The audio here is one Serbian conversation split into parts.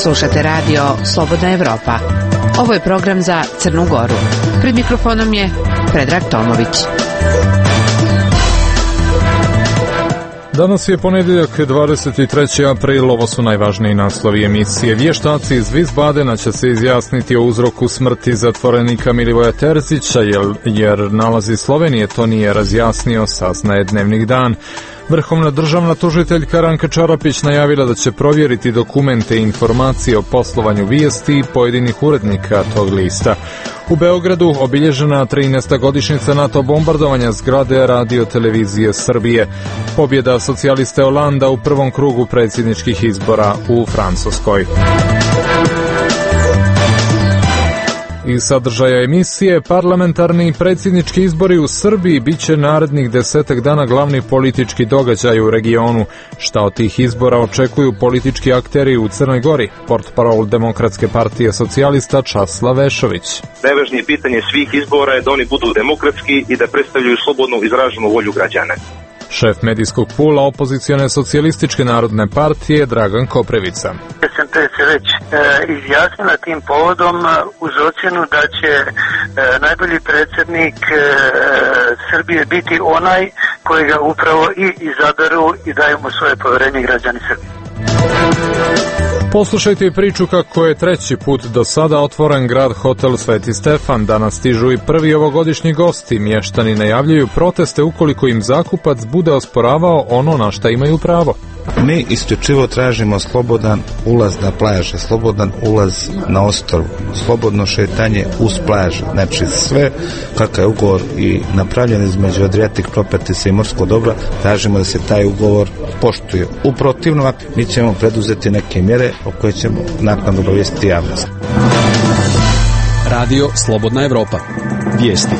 Slušate radio Slobodna Evropa. Ovo je program za Crnu Goru. Pred mikrofonom je Predrag Tomović. Danas je ponedjeljak 23. april, ovo su najvažniji naslovi emisije. Vještaci iz Wiesbadena će se izjasniti o uzroku smrti zatvorenika Milivoja Terzića, jer nalazi Slovenije to nije razjasnio, saznaje Dnevnik Dan. Vrhovna državna tužiteljka Ranka Čarapić najavila da će provjeriti dokumente i informacije o poslovanju Vijesti i pojedinih urednika tog lista. U Beogradu obilježena 13. godišnjica NATO bombardovanja zgrade Radio Televizije Srbije. Pobjeda socijaliste Olanda u prvom krugu predsjedničkih izbora u Francuskoj. Iz sadržaja emisije, parlamentarni i predsjednički izbori u Srbiji biće narednih 10 dana glavni politički događaj u regionu. Šta od tih izbora očekuju politički akteri u Crnoj Gori? Portparol Demokratske partije socijalista Časlav Vešović. Najvažnije pitanje svih izbora je da oni budu demokratski i da predstavljaju slobodno izraženu volju građana. Šef medijskog pula opozicione socijalističke narodne partije Dragan Koprevica. SNP se već izjasnila tim povodom uz ocjenu da će najbolji predsjednik Srbije biti onaj koji ga upravo i izaberu i daju mu svoje povjerenje građani Srbije. Poslušajte i priču kako je treći put do sada otvoren grad hotel Sveti Stefan. Danas stižu i prvi ovogodišnji gosti. Mještani najavljuju proteste ukoliko im zakupac bude osporavao ono na šta imaju pravo. Mi isključivo tražimo slobodan ulaz na plaže, slobodan ulaz na ostrvu, slobodno šetanje uz plažu. Znači sve kakav je ugovor i napravljen između Adriatic Properties i morskog dobra, tražimo da se taj ugovor poštuje. U protivnom, mi ćemo preduzeti neke mjere o koje ćemo naknadno obavijestiti javnost. Radio Slobodna Evropa. Vijesti.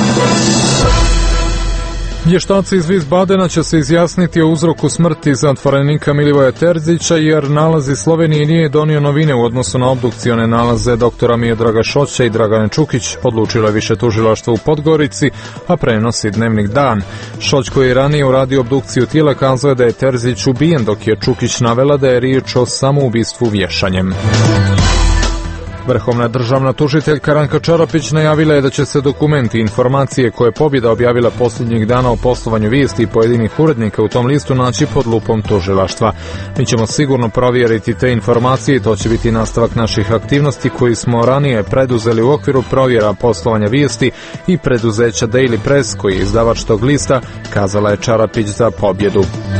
Vještaci iz Wiesbadena će se izjasniti o uzroku smrti zatvorenika Milivoja Terzića, jer nalazi Slovenije nije donio novine u odnosu na obdukcione nalaze doktora Miodraga Šoća i Dragane Čukić, odlučilo je više tužilaštvo u Podgorici, a prenosi Dnevnik Dan. Šoć, koji je ranije uradio obdukciju tijela, kazao je da je Terzić ubijen, dok je Čukić navela da je riječ o samoubistvu vješanjem. Vrhovna državna tužiteljka Ranka Čarapić najavila je da će se dokumenti i informacije koje je pobjeda objavila posljednjih dana o poslovanju Vijesti i pojedinih urednika u tom listu naći pod lupom tužilaštva. Mi ćemo sigurno provjeriti te informacije i to će biti nastavak naših aktivnosti koji smo ranije preduzeli u okviru provjera poslovanja Vijesti i preduzeća Daily Press, koji je izdavač tog lista, kazala je Čarapić za pobjedu.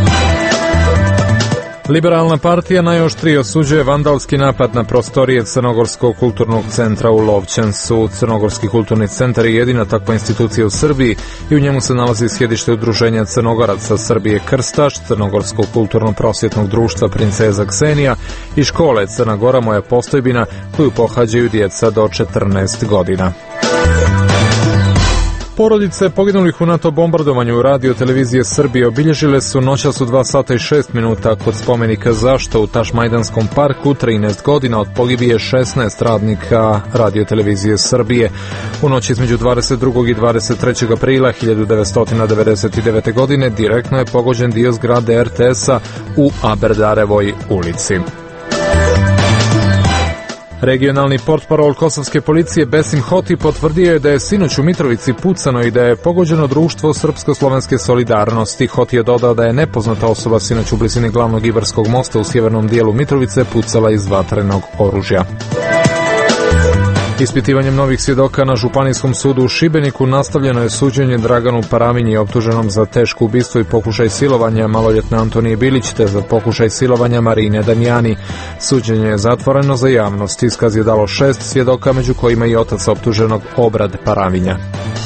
Liberalna partija najoštrije osuđuje vandalski napad na prostorije Crnogorskog kulturnog centra u Lovćencu. Crnogorski kulturni centar je jedina takva institucija u Srbiji i u njemu se nalazi sjedište udruženja Crnogoraca Srbije Krstaš, Crnogorskog kulturno-prosvjetnog društva Princeza Ksenija i škole Crna Gora moja postojbina, koju pohađaju djeca do 14 godina. Porodice poginulih u NATO bombardovanju Radio Televizije Srbije obilježile su noćas u 2 sata i 6 minuta kod spomenika Zašto u Tašmajdanskom parku 13 godina od pogibije 16 radnika Radio Televizije Srbije. U noći između 22. i 23. aprila 1999. godine direktno je pogođen dio zgrade RTS-a u Aberdarevoj ulici. Regionalni portparol kosovske policije Besim Hoti potvrdio je da je sinoć u Mitrovici pucano i da je pogođeno društvo Srpsko-slovenske solidarnosti. Hoti je dodao da je nepoznata osoba sinoć u blizini glavnog Ivarskog mosta u sjevernom dijelu Mitrovice pucala iz vatrenog oružja. Ispitivanjem novih svjedoka na Županijskom sudu u Šibeniku nastavljeno je suđenje Draganu Paravinji, optuženom za teško ubistvo i pokušaj silovanja maloljetne Antonije Bilić, te za pokušaj silovanja Marine Damjani. Suđenje je zatvoreno za javnost. Iskaz je dalo 6 svjedoka, među kojima i otac optuženog Obrad Paravinja.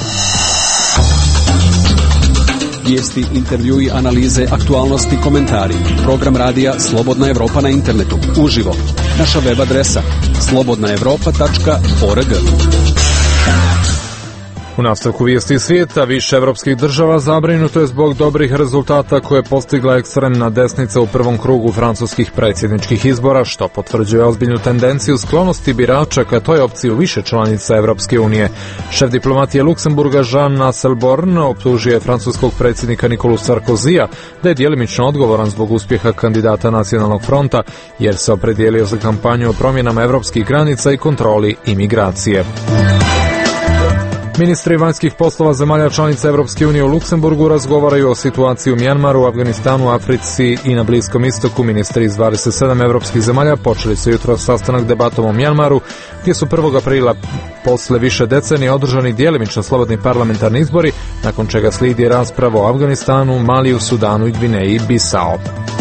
Vijesti, intervjui, analize, aktualnosti, komentari. Program radija Slobodna Evropa na internetu. Uživo. Naša web adresa slobodnaevropa.org. U nastavku vijesti svijeta, više evropskih država zabrinuto je zbog dobrih rezultata koje je postigla ekstremna desnica u prvom krugu francuskih predsjedničkih izbora, što potvrđuje ozbiljnu tendenciju sklonosti birača ka toj opciji u više članica Evropske unije. Šef diplomatije Luksemburga Jean Asselborn optužio je francuskog predsjednika Nikolu Sarkozija da je djelimično odgovoran zbog uspjeha kandidata Nacionalnog fronta, jer se opredijelio za kampanju o promjenama evropskih granica i kontroli imigracije. Ministri vanjskih poslova zemalja članica Evropske unije u Luksemburgu razgovaraju o situaciji u Mjanmaru, Afganistanu, Africi i na Bliskom istoku. Ministri iz 27 evropskih zemalja počeli su jutros sastanak debatom o Mjanmaru, gdje su 1. aprila posle više decenije održani djelimično slobodni parlamentarni izbori, nakon čega slijedi rasprava o Afganistanu, Maliju, Sudanu i Gvineji Bisao.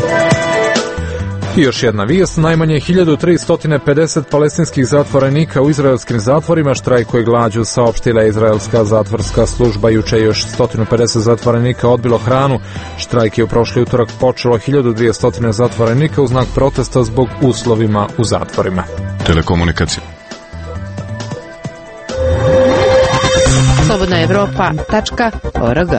I još jedna vijest, najmanje 1350 palestinskih zatvorenika u izraelskim zatvorima štrajkuje glađu, saopštila je izraelska zatvorska služba. Juče još 150 zatvorenika odbilo hranu. Štrajk je u prošli utorak počelo 1200 zatvorenika u znak protesta zbog uslovima u zatvorima. Telekomunikacija. slobodnaevropa.org.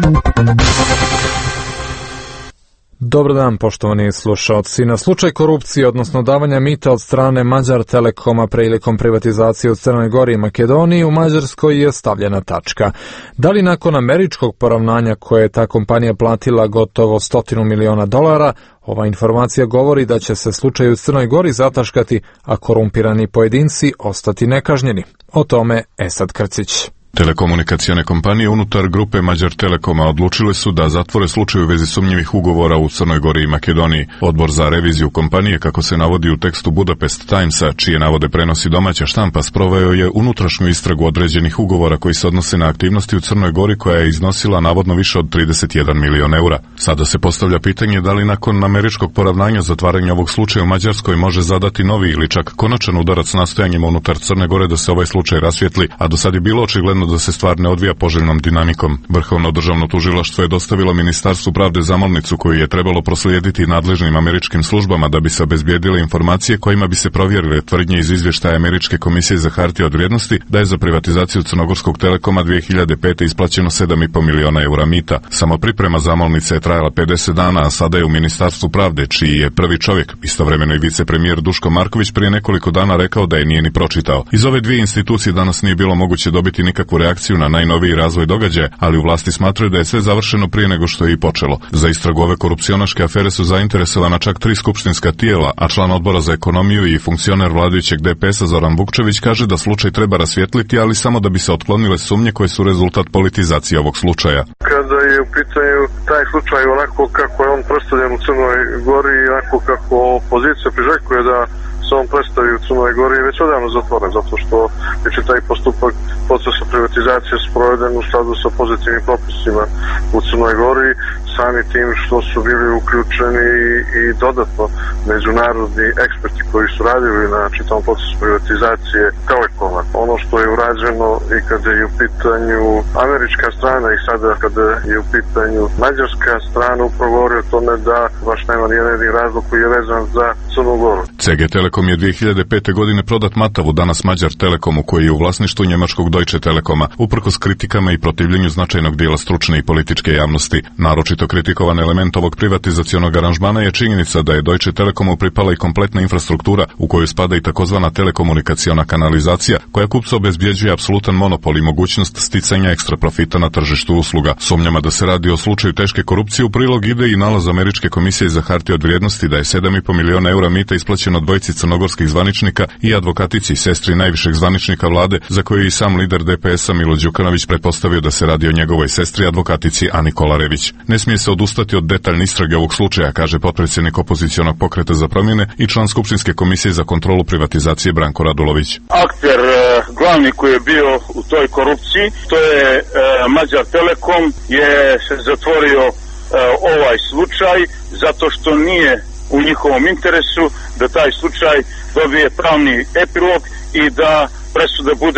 Dobar dan, poštovani slušalci. Na slučaj korupcije, odnosno davanja mita od strane Mađar Telekoma prilikom privatizacije u Crnoj Gori i Makedoniji, u Mađarskoj je stavljena tačka. Da li nakon američkog poravnanja koje je ta kompanija platila gotovo $100 miliona, ova informacija govori da će se slučaj u Crnoj Gori zataškati, a korumpirani pojedinci ostati nekažnjeni. O tome Esad Krcić. Telekomunikacione kompanije unutar grupe Mađar Telekoma odlučile su da zatvore slučaj u vezi sumnjivih ugovora u Crnoj Gori i Makedoniji. Odbor za reviziju kompanije, kako se navodi u tekstu Budapest Timesa, čije navode prenosi domaća štampa, sproveo je unutrašnju istragu određenih ugovora koji se odnose na aktivnosti u Crnoj Gori, koja je iznosila navodno više od 31 milion eura. Sada se postavlja pitanje da li nakon američkog poravnanja zatvaranja ovog slučaja u Mađarskoj može zadati novi ili čak konačan udarac nastojanjima unutar Crne Gore da se ovaj slučaj rasvijetli, a do sad je bilo očigledno da se stvar ne odvija poželjnom dinamikom. Vrhovno državno tužilaštvo je dostavilo Ministarstvu pravde zamolnicu koju je trebalo proslijediti nadležnim američkim službama da bi se obezbijedile informacije kojima bi se provjerile tvrdnje iz izvještaja Američke komisije za hartije od vrijednosti da je za privatizaciju Crnogorskog Telekoma 2005. isplaćeno 7,5 miliona eura mita. Samo priprema zamolnice je trajala 50 dana, a sada je u Ministarstvu pravde, čiji je prvi čovjek, istovremeno i vicepremijer Duško Marković, prije nekoliko dana rekao da je nije ni pročitao. Iz ove dvije institucije danas nije bilo moguće dobiti nikakvu reakciju na najnoviji razvoj događaja, ali u vlasti smatraju da je sve završeno prije nego što je i počelo. Za istragu ove korupcionaške afere su zainteresovana čak 3 skupštinska tijela, a član odbora za ekonomiju i funkcioner vladajućeg DPS-a Zoran Vukčević kaže da slučaj treba rasvijetliti, ali samo da bi se otklonile sumnje koje su rezultat politizacije ovog slučaja. Kada je u pitanju taj slučaj onako kako je on predstavljen u Crnoj Gori i onako kako opozicija priželjkuje da se on predstavi u Crnoj Gori, je već odavno zatvoren, zato što je taj postupak procesa privatizacije sproveden u skladu sa pozitivnim propisima u Crnoj Gori, sami tim što su bili uključeni i dodatno međunarodni eksperti koji su radili na čitavom procesu privatizacije Telekoma. Ono što je urađeno i kada je u pitanju američka strana i sada kada je u pitanju mađarska strana, upravo govori o tome da baš nema nijedan razlog koji je vezan za Crnu Goru. CG Telekom je 2005. godine prodat Matavu, danas Mađar Telekomu, koji je u vlasništvu njemačkog Deutsche Telekoma, uprkos kritikama i protivljenju značajnog dijela stručne i političke javnosti. Naročito kritikovan element ovog privatizacionog aranžmana je činjenica da je Deutsche Telekomu pripala i kompletna infrastruktura u koju spada i takozvana telekomunikaciona kanalizacija, koja kupcu obezbjeđuje apsolutan monopol i mogućnost sticanja ekstra profita na tržištu usluga. Sumnjama da se radi o slučaju teške korupcije u prilog ide i nalaz Američke komisije za hartije od vrijednosti da je 7,5 miliona eura mita isplaćeno dvojici crnogorskih zvaničnika i advokatici, sestri najvišeg zvaničnika vlade, za koju je i sam lider DPS-a Milo Đukanović pretpostavio da se radi o njegovoj sestri advokatici Ani Kolarević. Ne smije se odustati od detaljne istrage ovog slučaja, kaže potpredsjednik opozicionog pokreta za promjene i član Skupštinske komisije za kontrolu privatizacije Branko Radulović. Akter glavni koji je bio u toj korupciji, to je Mađar Telekom, je se zatvorio ovaj slučaj zato što nije u njihovom interesu da taj slučaj dobije pravni epilog i da presuda bude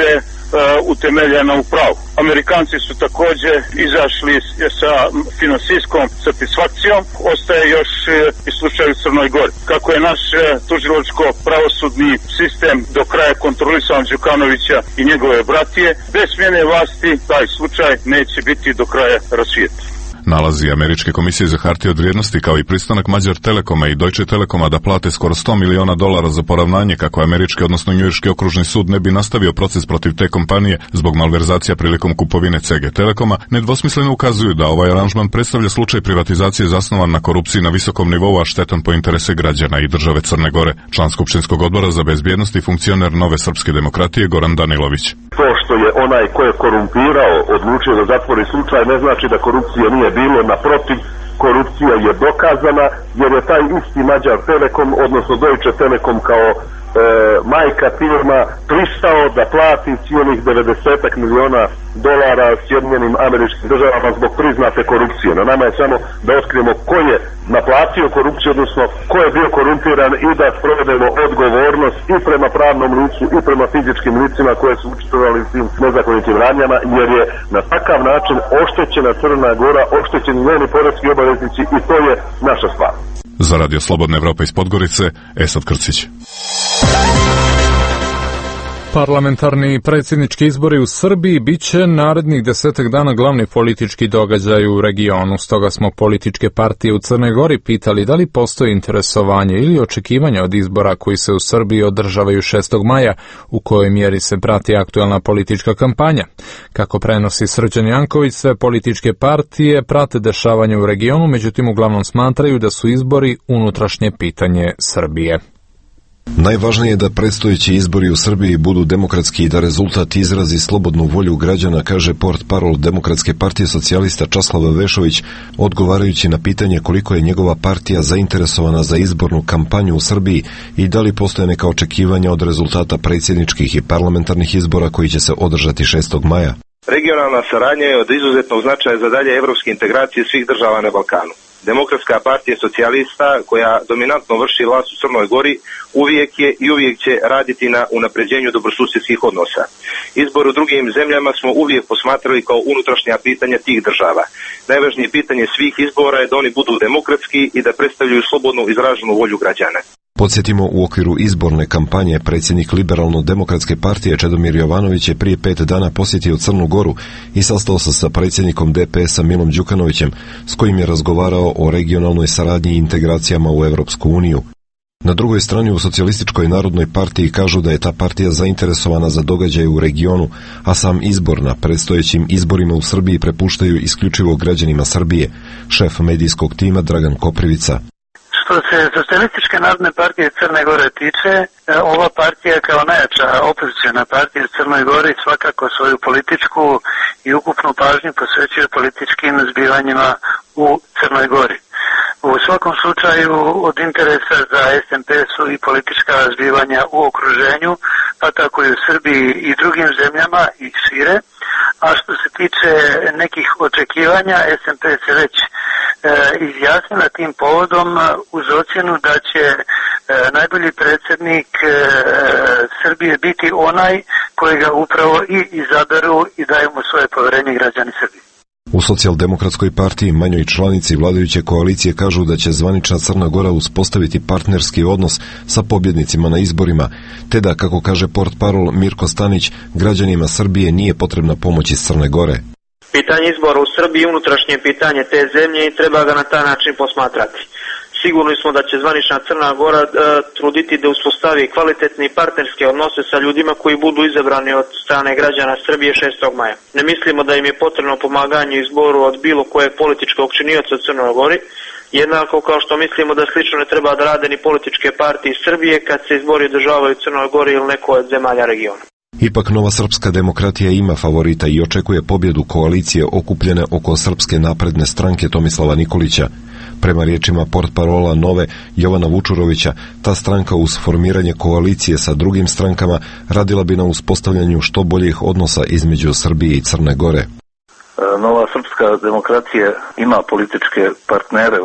utemeljena u pravu. Amerikanci su također izašli sa finansijskom satisfakcijom, ostaje još i slučaj u Crnoj Gori. Kako je naš tužilačko-pravosudni sistem do kraja kontrolisan Đukanovića i njegove bratije, bez smjene vlasti taj slučaj neće biti do kraja rasvijetljen. Nalazi Američke komisije za hartije od vrijednosti kao i pristanak Mađar Telekoma i Deutsche Telekoma da plate skoro $100 miliona za poravnanje kako američki, odnosno njujorški okružni sud ne bi nastavio proces protiv te kompanije zbog malverzacija prilikom kupovine CG Telekoma, nedvosmisleno ukazuju da ovaj aranžman predstavlja slučaj privatizacije zasnovan na korupciji na visokom nivou, a štetan po interese građana i države Crne Gore. Član Skupštinskog odbora za bezbjednost i funkcioner Nove srpske demokratije Goran Danilović. To što je onaj ko je korumpirao odlučio da zatvori slučaj ne znači da korupcije nije bilo, naprotiv, korupcija je dokazana jer je taj isti Mađar Telekom, odnosno Deutsche Telekom kao majka firma pristao da plati cijelih $90 miliona Sjedinjenim Američkim Državama zbog priznate korupcije. Na nama je samo da otkrijemo ko je naplatio korupciju, odnosno ko je bio korumpiran i da sprovedemo odgovornost i prema pravnom licu i prema fizičkim licima koje su učestvovali u tim nezakonitim radnjama, jer je na takav način oštećena Crna Gora, oštećeni njeni poreski obaveznici i to je naša stvar. Za Radio Slobodna Evropa iz Podgorice, Esad Krcić. Parlamentarni i predsjednički izbori u Srbiji bit će narednih 10 dana glavni politički događaj u regionu. Stoga smo političke partije u Crnoj Gori pitali da li postoji interesovanje ili očekivanje od izbora koji se u Srbiji održavaju 6. maja, u kojoj mjeri se prati aktuelna politička kampanja. Kako prenosi Srđan Janković, sve političke partije prate dešavanje u regionu, međutim uglavnom smatraju da su izbori unutrašnje pitanje Srbije. Najvažnije je da predstojeći izbori u Srbiji budu demokratski i da rezultat izrazi slobodnu volju građana, kaže portparol Demokratske partije socijalista Časlav Vešović, odgovarajući na pitanje koliko je njegova partija zainteresovana za izbornu kampanju u Srbiji i da li postoje neka očekivanja od rezultata predsjedničkih i parlamentarnih izbora koji će se održati 6. maja. Regionalna saradnja je od izuzetnog značaja za dalje evropske integracije svih država na Balkanu. Demokratska partija socijalista, koja dominantno vrši vlast u Crnoj Gori, uvijek je i uvijek će raditi na unapređenju dobrosusjedskih odnosa. Izbor u drugim zemljama smo uvijek posmatrali kao unutrašnja pitanja tih država. Najvažnije pitanje svih izbora je da oni budu demokratski i da predstavljaju slobodno izraženu volju građana. Podsjetimo, u okviru izborne kampanje predsjednik Liberalno-demokratske partije Čedomir Jovanović je prije 5 dana posjetio Crnu Goru i sastao se sa predsjednikom DPS-a Milom Đukanovićem, s kojim je razgovarao o regionalnoj saradnji i integracijama u Evropsku uniju. Na drugoj strani u Socijalističkoj narodnoj partiji kažu da je ta partija zainteresovana za događaje u regionu, a sam izbor na predstojećim izborima u Srbiji prepuštaju isključivo građanima Srbije. Šef medijskog tima Dragan Koprivica. Što se Socijalističke narodne partije Crne Gore tiče, ova partija kao najjača opoziciona partija u Crnoj Gori svakako svoju političku i ukupnu pažnju posvećuje političkim zbivanjima u Crnoj Gori. U svakom slučaju od interesa za SMP su i politička zbivanja u okruženju, pa tako i u Srbiji i drugim zemljama i šire. A što se tiče nekih očekivanja, SMP se već izjasnila tim povodom uz ocjenu da će najbolji predsjednik Srbije biti onaj koji ga upravo i izaberu i daju mu svoje povjerenje građani Srbije. U Socijaldemokratskoj partiji, manjoj članici vladajuće koalicije, kažu da će zvanična Crna Gora uspostaviti partnerski odnos sa pobjednicima na izborima, te da, kako kaže portparol Mirko Stanić, građanima Srbije nije potrebna pomoć iz Crne Gore. Pitanje izbora u Srbiji je unutrašnje pitanje te zemlje i treba ga na taj način posmatrati. Sigurni smo da će zvanična Crna Gora truditi da uspostavi kvalitetne i partnerske odnose sa ljudima koji budu izabrani od strane građana Srbije 6. maja. Ne mislimo da im je potrebno pomaganje u izboru od bilo kojeg političkog činioca u Crnoj Gori, jednako kao što mislimo da slično ne treba da rade ni političke partije Srbije kad se izbori održavaju u Crnoj Gori ili nekoj od zemalja regiona. Ipak Nova srpska demokratija ima favorita i očekuje pobjedu koalicije okupljene oko Srpske napredne stranke Tomislava Nikolića. Prema riječima portparola Nove Jovana Vučurovića, ta stranka uz formiranje koalicije sa drugim strankama radila bi na uspostavljanju što boljih odnosa između Srbije i Crne Gore. Nova srpska demokratija ima političke partnere u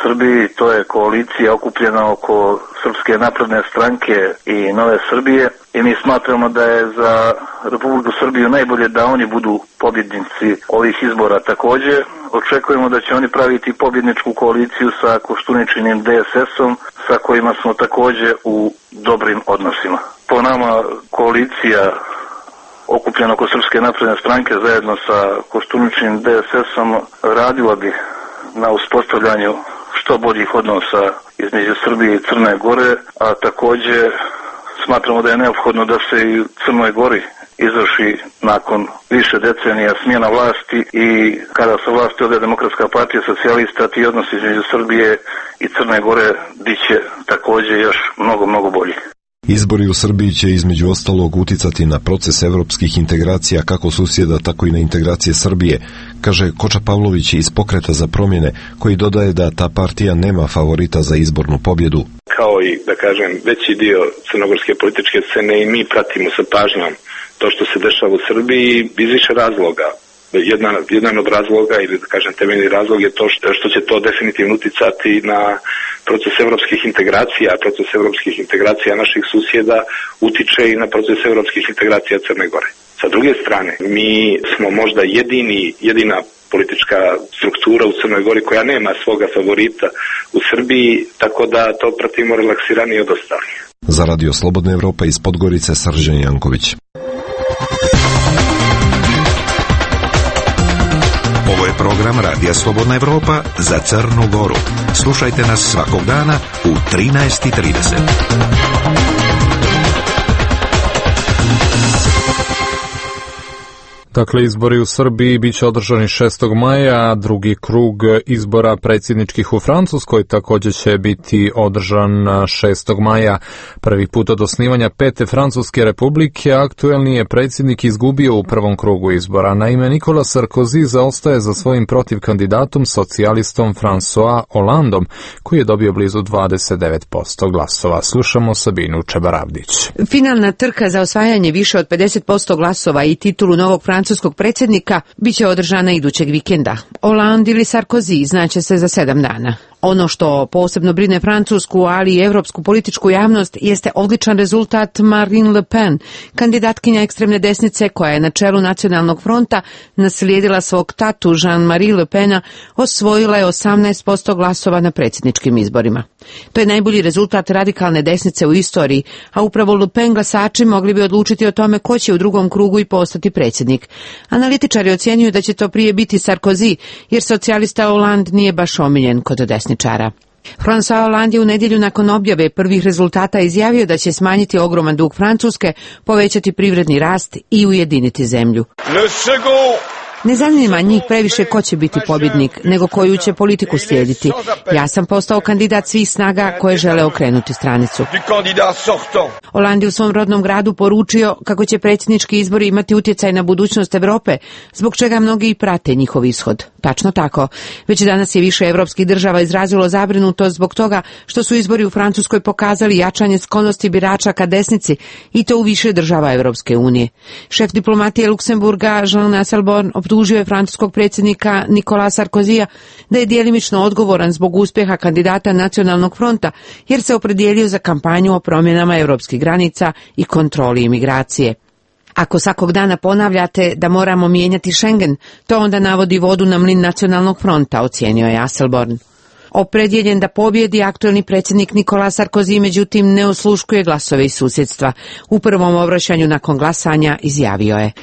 Srbiji, to je koalicija okupljena oko Srpske napredne stranke i Nove Srbije i mi smatramo da je za Republiku Srbiju najbolje da oni budu pobjednici ovih izbora. Također očekujemo da će oni praviti pobjedničku koaliciju sa Koštuničinim DSS-om sa kojima smo također u dobrim odnosima. Po nama koalicija okupljena oko Srpske napredne stranke zajedno sa Koštuničinim DSS-om radila bi na uspostavljanju što boljih odnosa između Srbije i Crne Gore, a također smatramo da je neophodno da se i u Crnoj Gori izvrši nakon više decenija smjena vlasti i kada sa vlasti ode Demokratska partija socijalista, ti odnosi između Srbije i Crne Gore biće također još mnogo bolji. Izbori u Srbiji će između ostalog uticati na proces evropskih integracija kako susjeda, tako i na integracije Srbije, kaže Koča Pavlović iz Pokreta za promjene, koji dodaje da ta partija nema favorita za izbornu pobjedu. Kao i, da kažem, veći dio crnogorske političke scene i mi pratimo sa pažnjom to što se dešava u Srbiji iz više razloga. Jedan od razloga, ili da kažem temeljni razlog, je to što će to definitivno uticati na proces evropskih integracija, a proces evropskih integracija naših susjeda utiče i na proces evropskih integracija Crne Gore. Sa druge strane, mi smo možda jedina politička struktura u Crnoj Gori koja nema svoga favorita u Srbiji, tako da to pratimo relaksiranije od ostalih. Za Radio Slobodna Evropa iz Podgorice, Srđan Janković. Ovo je program Radija Slobodna Evropa za Crnu Goru. Slušajte nas svakog dana u 13:30. Dakle, izbori u Srbiji bit će održani 6. maja, a drugi krug izbora predsjedničkih u Francuskoj također će biti održan 6. maja. Prvi put od osnivanja 5. Francuske republike aktuelni je predsjednik izgubio u prvom krugu izbora. Naime, Nicolas Sarkozy zaostaje za svojim protivkandidatom, socijalistom François Hollandom, koji je dobio blizu 29% glasova. Slušamo Sabinu Čebaravdić. Finalna trka za osvajanje više od 50% glasova i titulu novog francuskog predsjednika biće održana idućeg vikenda. Hollande ili Sarkozy znaće se za 7 dana. Ono što posebno brine francusku, ali i evropsku političku javnost jeste odličan rezultat Marine Le Pen, kandidatkinja ekstremne desnice koja je na čelu Nacionalnog fronta naslijedila svog tatu Jean-Marie Le Pena, osvojila je 18% glasova na predsjedničkim izborima. To je najbolji rezultat radikalne desnice u istoriji, a upravo Le Pen glasači mogli bi odlučiti o tome ko će u drugom krugu i postati predsjednik. Analitičari ocjenjuju da će to prije biti Sarkozy, jer socijalista Hollande nije baš omiljen kod desničara. François Hollande je u nedjelju nakon objave prvih rezultata izjavio da će smanjiti ogroman dug Francuske, povećati privredni rast i ujediniti zemlju. Ne zanima njih previše ko će biti pobjednik, nego koju će politiku slijediti. Ja sam postao kandidat svih snaga koje žele okrenuti stranicu. Hollande u svom rodnom gradu poručio kako će predsjednički izbori imati utjecaj na budućnost Europe, zbog čega mnogi i prate njihov ishod. Tačno tako. Već danas je više evropskih država izrazilo zabrinutost zbog toga što su izbori u Francuskoj pokazali jačanje sklonosti birača ka desnici, i to u više država Europske unije. Šef diplomatije Luksemburga Jean Asselborn optužio je francuskog predsjednika Nicolas Sarkozyja da je djelimično odgovoran zbog uspjeha kandidata Nacionalnog fronta, jer se opredijelio za kampanju o promjenama europskih granica i kontroli imigracije. Ako svakog dana ponavljate da moramo mijenjati Schengen, to onda navodi vodu na mlin Nacionalnog fronta, ocijenio je Asselborn. Opredjeljen da pobjedi, aktuelni predsjednik Nicolas Sarkozy međutim ne osluškuje glasove iz susjedstva. U prvom obraćanju nakon glasanja izjavio je: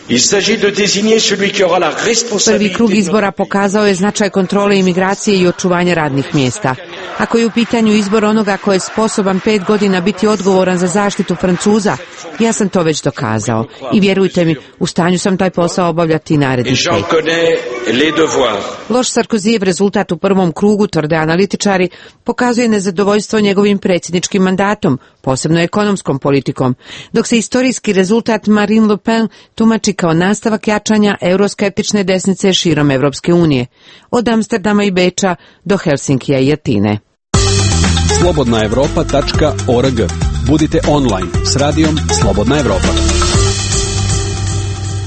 prvi krug izbora pokazao je značaj kontrole imigracije i očuvanja radnih mjesta. Ako je u pitanju izbor onoga ko je sposoban 5 godina biti odgovoran za zaštitu Francuza, ja sam to već dokazao. I vjerujte mi, u stanju sam taj posao obavljati i narednih 5. Loš Sarkozyjev rezultat u prvom krugu, tvrde analitičari, pokazuje nezadovoljstvo njegovim predsjedničkim mandatom, posebno ekonomskom politikom, dok se istorijski rezultat Marine Le Pen tumači kao nastavak jačanja euroskeptične desnice širom Evropske unije, od Amsterdama i Beča do Helsinkija i Atine. slobodnaevropa.org. Budite online s radijom Slobodna Evropa.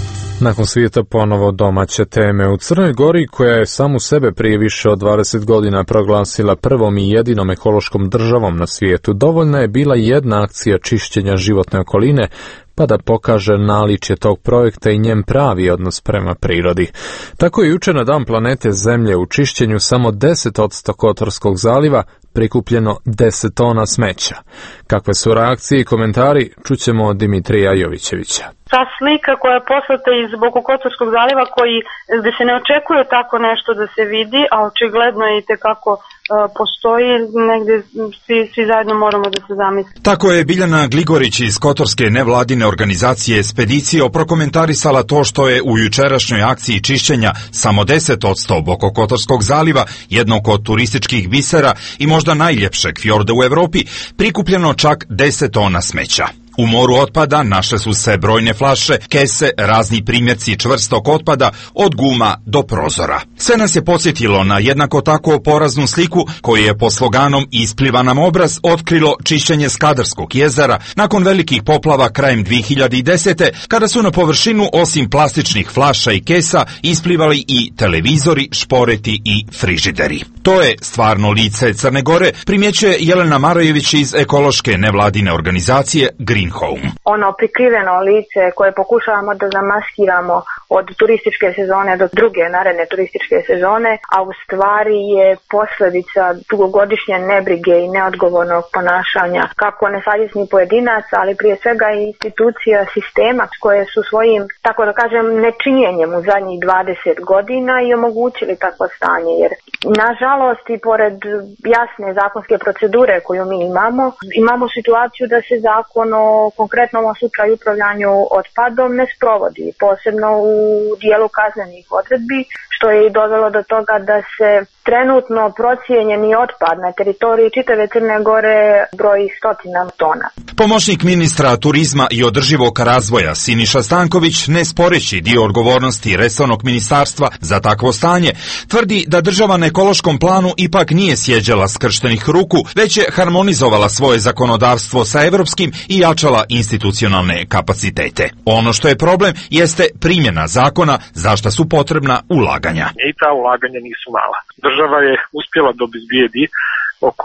Nakon svijeta ponovo domaće teme. U Crnoj Gori, koja je samu sebe prije više od 20 godina proglasila prvom i jedinom ekološkom državom na svijetu, dovoljna je bila jedna akcija čišćenja životne okoline, pa da pokaže naličje tog projekta i njen pravi odnos prema prirodi. Tako je jučer na Dan planete Zemlje u čišćenju samo 10% Kotorskog zaliva prikupljeno 10 tona smeća. Kakve su reakcije i komentari, čućemo od Dimitrija Jovićevića. Ta slika koja je poslata iz Bokokotorskog zaliva, gde se ne očekuje tako nešto da se vidi, a očigledno je i tekako postoji, negde svi zajedno moramo da se zamislimo. Tako je Biljana Gligorić iz Kotorske nevladine organizacije Spedicio prokomentarisala to što je u jučerašnjoj akciji čišćenja samo 10% Bokokotorskog zaliva, jednog od turističkih bisera i možda najljepšeg fjorda u Evropi, prikupljeno čak 10 tona smeća. U moru otpada naše su se brojne flaše, kese, razni primjerci čvrstog otpada od guma do prozora. Sve nas je podsjetilo na jednako tako poraznu sliku koju je po sloganom "Ispliva nam obraz" otkrilo čišćenje Skadarskog jezera nakon velikih poplava krajem 2010. kada su na površinu osim plastičnih flaša i kesa isplivali i televizori, šporeti i frižideri. To je stvarno lice Crne Gore, primjećuje Jelena Marojević iz ekološke nevladine organizacije Green Home. Ono prikriveno lice koje pokušavamo da zamaskiramo od turističke sezone do druge naredne turističke sezone, a u stvari je posljedica dugogodišnje nebrige i neodgovornog ponašanja kako nesavjesnih pojedinaca, ali prije svega i institucija sistema koje su svojim, tako da kažem, nečinjenjem u zadnjih 20 godina i omogućili takvo stanje. Jer nažalost i pored jasne zakonske procedure koju mi imamo situaciju da se zakon o konkretnom slučaju upravljanju otpadom ne sprovodi, posebno u dijelu kaznenih odredbi, što je i dovelo do toga da se trenutno procijenjeni otpad na teritoriji čitave Crne Gore broji 100 tona. Pomoćnik ministra turizma i održivog razvoja Siniša Stanković, ne sporeći dio odgovornosti resornog ministarstva za takvo stanje, tvrdi da država na ekološkom planu ipak nije sjeđala skrštenih ruku, već je harmonizovala svoje zakonodavstvo sa evropskim i jačala institucionalne kapacitete. Ono što je problem jeste primjena zakona, za šta su potrebna ulaganja. I ta ulaganja nisu mala. Država je uspjela da obezbijedi oko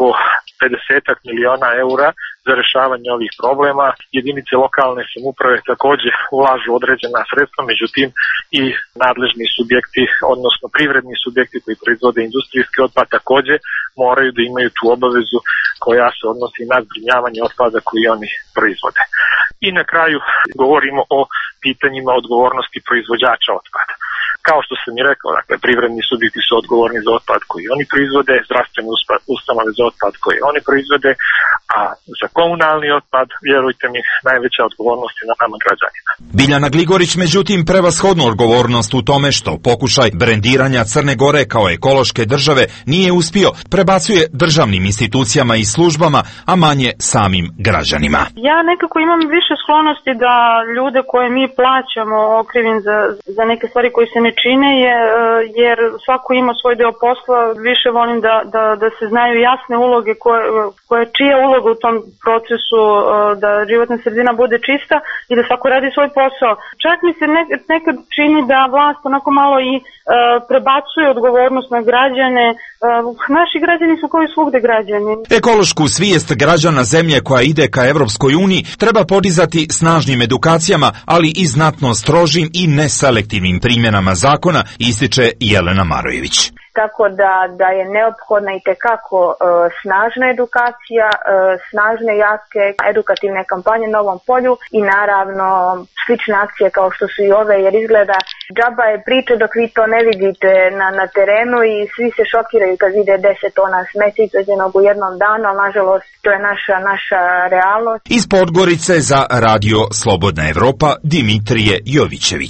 50 miliona eura za rješavanje ovih problema. Jedinice lokalne samouprave također ulažu određena sredstva, međutim i nadležni subjekti, odnosno privredni subjekti koji proizvode industrijski otpad također moraju da imaju tu obavezu koja se odnosi na zbrinjavanje otpada koji oni proizvode. I na kraju govorimo o pitanjima odgovornosti proizvođača otpada. Kao što sam i rekao, dakle, privredni subjekti su odgovorni za otpad koji oni proizvode, zdravstvene ustanove za otpad koji oni proizvode, a za komunalni otpad, vjerujte mi, najveća odgovornost je na nama građanima. Biljana Gligorić, međutim, prevashodnu odgovornost u tome što pokušaj brendiranja Crne Gore kao ekološke države nije uspio, prebacuje državnim institucijama i službama, a manje samim građanima. Ja nekako imam više sklonosti da ljude koje mi plaćamo okrivim za neke stvari koje se ne čine, jer svako ima svoj deo posla. Više volim da se znaju jasne uloge čija uloga u tom procesu da životna sredina bude čista i da svako radi svoj posao. Čak mi se nekad čini da vlast onako malo i prebacuje odgovornost na građane. Naši građani su kao i svugde građani. Ekološku svijest građana zemlje koja ide ka Evropskoj uniji treba podizati snažnim edukacijama, ali i znatno strožim i neselektivnim primjenama zakona, ističe Jelena Marojević. Tako da je neophodna i tekako snažna edukacija, snažne jake edukativne kampanje na ovom polju i naravno slične akcije kao što su i ove, jer izgleda džaba je priča dok vi to ne vidite na terenu i svi se šokiraju kad vide 10 tona smeća izvezenog u jednom danu, ali nažalost to je naša realnost. Iz Podgorice za Radio Slobodna Evropa, Dimitrije Jovićević.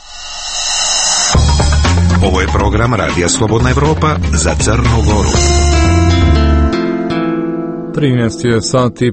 Ovo je program Radija Slobodna Evropa za Crnu Goru. 13 je sati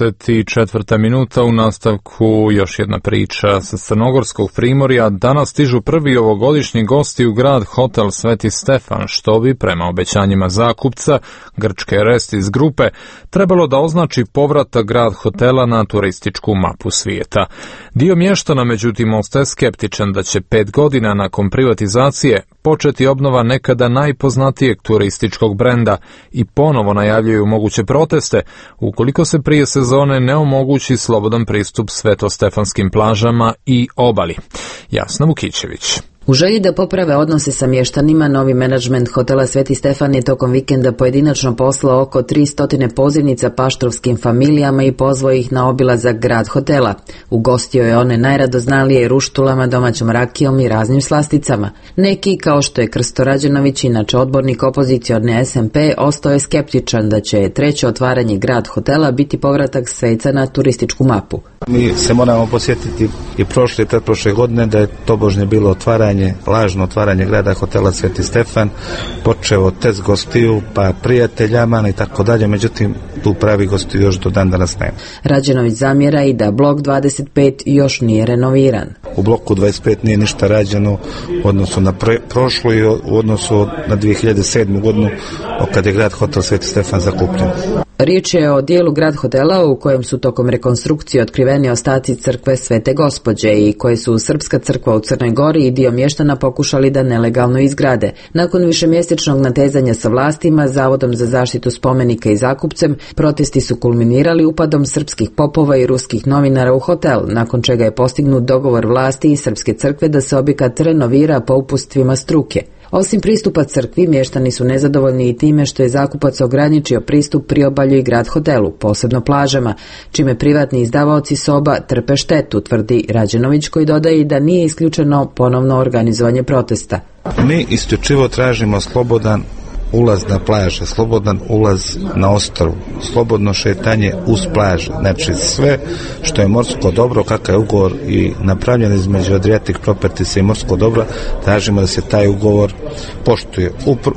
54 minuta. U nastavku još jedna priča sa Crnogorskog primorja. Danas stižu prvi ovogodišnji gosti u grad hotel Sveti Stefan, što bi prema obećanjima zakupca grčke Restis grupe trebalo da označi povratak grad hotela na turističku mapu svijeta. Dio mještana međutim ostaje skeptičan da će 5 godina nakon privatizacije početi obnova nekada najpoznatijeg turističkog brenda i ponovo najavljuju moguće proteste ukoliko se prije sezone ne omogući slobodan pristup svetostefanskim plažama i obali. Jasna Vukićević. U želji da poprave odnose sa mještanima, novi menadžment hotela Sveti Stefan je tokom vikenda pojedinačno poslao oko 300 pozivnica paštrovskim familijama i pozvao ih na obilazak grad hotela. Ugostio je one najradoznalije ruštulama, domaćom rakijom i raznim slasticama. Neki, kao što je Krsto Rađenović, inače odbornik opozicione SMP, ostao je skeptičan da će treće otvaranje grad hotela biti povratak sveca na turističku mapu. Mi se moramo posjetiti i prošle i pretprošle godine da je tobožnje bilo lažno otvaranje grada hotela Sveti Stefan, počeo od test gostiju, pa prijateljama i tako dalje, međutim tu pravi gostiju još do dan danas nema. Rađenović zamjera i da blok 25 još nije renoviran. U bloku 25 nije ništa rađeno u odnosu na prošlu i u odnosu na 2007. godinu kad je grad hotel Sveti Stefan zakupljen. Riječ je o dijelu grad hotela u kojem su tokom rekonstrukcije otkriveni ostaci crkve Svete Gospođe i koje su Srpska crkva u Crnoj Gori i dio mještana pokušali da nelegalno izgrade. Nakon višemjesečnog natezanja sa vlastima, Zavodom za zaštitu spomenika i zakupcem, protesti su kulminirali upadom srpskih popova i ruskih novinara u hotel, nakon čega je postignut dogovor vlasti i Srpske crkve da se objekat renovira po upustvima struke. Osim pristupa crkvi, mještani su nezadovoljni i time što je zakupac ograničio pristup priobalju i grad hotelu, posebno plažama, čime privatni izdavaoci soba trpe štetu, tvrdi Rađenović, koji dodaje da nije isključeno ponovno organizovanje protesta. Mi isključivo tražimo slobodan ulaz na plaže, slobodan ulaz na ostrvu, slobodno šetanje uz plaže, znači sve što je morsko dobro, kakav je ugovor i napravljen između Adriatic Properties i morsko dobro, tražimo da se taj ugovor poštuje.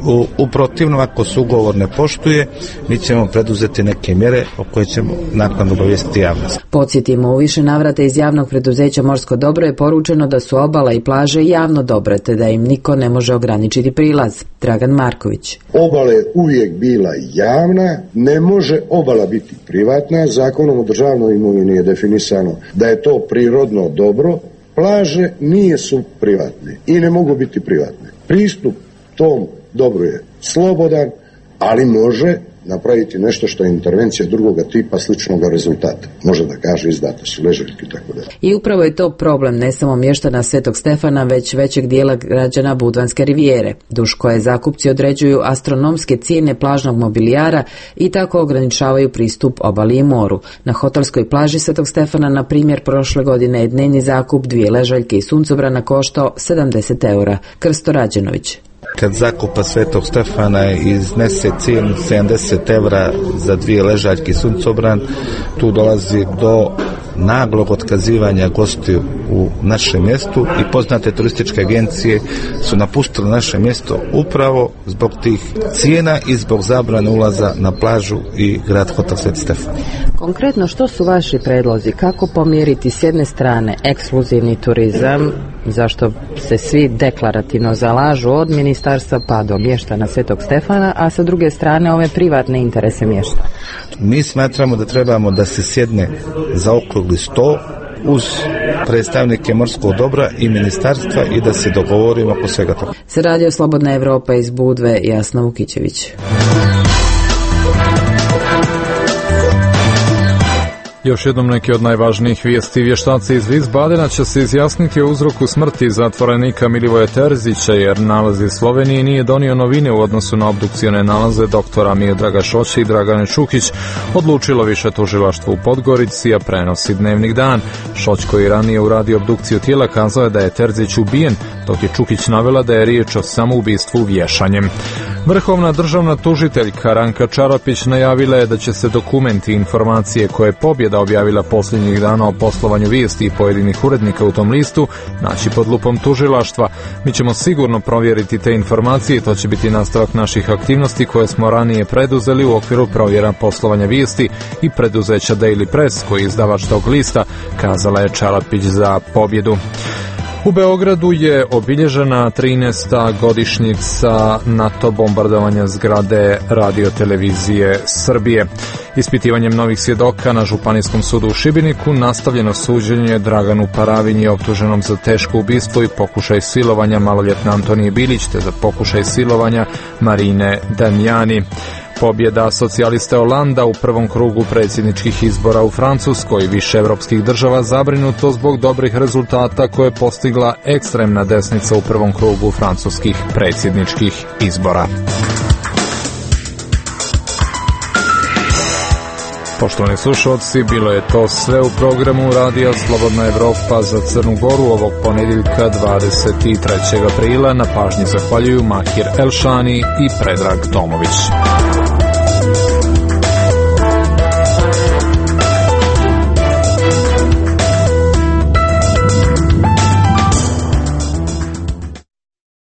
U protivnom, ako se ugovor ne poštuje, mi ćemo preduzeti neke mjere o koje ćemo naknadno obavijestiti javnost. Podsjetimo, u više navrata iz javnog preduzeća Morsko dobro je poručeno da su obala i plaže javno dobre, te da im niko ne može ograničiti prilaz. Dragan Marković. Obala je uvijek bila javna, ne može obala biti privatna, Zakonom o državnoj imovini je definisano da je to prirodno dobro, plaže nisu privatne i ne mogu biti privatne. Pristup tom dobru je slobodan, ali može napraviti nešto što je intervencija drugoga tipa sličnog rezultata. Može da kaže izdate su ležaljke i tako dalje. I upravo je to problem ne samo mještana Svetog Stefana, već većeg dijela građana Budvanske rivijere, duž koje zakupci određuju astronomske cijene plažnog mobilijara i tako ograničavaju pristup obali i moru. Na hotelskoj plaži Svetog Stefana, na primjer, prošle godine je dnevni zakup 2 ležaljke i suncobrana koštao 70 eura. Krsto Rađenović. Kad zakupa Svetog Stefana iznese cijenu 70 evra za 2 ležaljke i suncobran, tu dolazi do naglog otkazivanja gostiju u našem mjestu i poznate turističke agencije su napustile naše mjesto upravo zbog tih cijena i zbog zabrane ulaza na plažu i grad hotel Sveti Stefan. Konkretno, što su vaši predlozi? Kako pomiriti s jedne strane ekskluzivni turizam, zašto se svi deklarativno zalažu od ministarstva pa do mještana Svetog Stefana, a sa druge strane ove privatne interese mještana? Mi smatramo da trebamo da se sjedne za okrugli sto uz predstavnike morskog dobra i ministarstva i da se dogovorimo oko svega toga. Se radio Slobodna Evropa iz Budve, Jasna Vukićević. Još jednom neki od najvažnijih vijesti. Vještaci iz Wiesbadena će se izjasniti o uzroku smrti zatvorenika Milivoja Terzića, jer nalaz iz Slovenije nije donio novine u odnosu na obdukcione nalaze doktora Miodraga Šoće i Dragane Čukić, odlučilo više tužilaštvo u Podgorici, a prenosi Dnevnik Dan. Šoć, koji ranije uradio obdukciju tijela, kazao je da je Terzić ubijen, dok je Čukić navela da je riječ o samoubistvu vješanjem. Vrhovna državna tužiteljka Ranka Čarapić najavila je da će se dokumenti i informacije koje je Pobjeda objavila posljednjih dana o poslovanju Vijesti i pojedinih urednika u tom listu naći pod lupom tužilaštva. Mi ćemo sigurno provjeriti te informacije i to će biti nastavak naših aktivnosti koje smo ranije preduzeli u okviru provjera poslovanja Vijesti i preduzeća Daily Press koji je izdavač tog lista, kazala je Čarapić za Pobjedu. U Beogradu je obilježena 13. godišnjica NATO bombardovanja zgrade Radio-televizije Srbije. Ispitivanjem novih svjedoka na Županijskom sudu u Šibeniku nastavljeno suđenje Draganu Paravinji optuženom za teško ubistvo i pokušaj silovanja maloljetne Antonije Bilić te za pokušaj silovanja Marine Damjani. Pobjeda socijaliste Olanda u prvom krugu predsjedničkih izbora u Francuskoj, više evropskih država zabrinuto zbog dobrih rezultata koje je postigla ekstremna desnica u prvom krugu francuskih predsjedničkih izbora. Poštovani slušalci, bilo je to sve u programu Radija Slobodna Evropa za Crnu Goru ovog ponedjeljka 23. aprila. Na pažnji zahvaljuju Mahir Elšani i Predrag Tomović.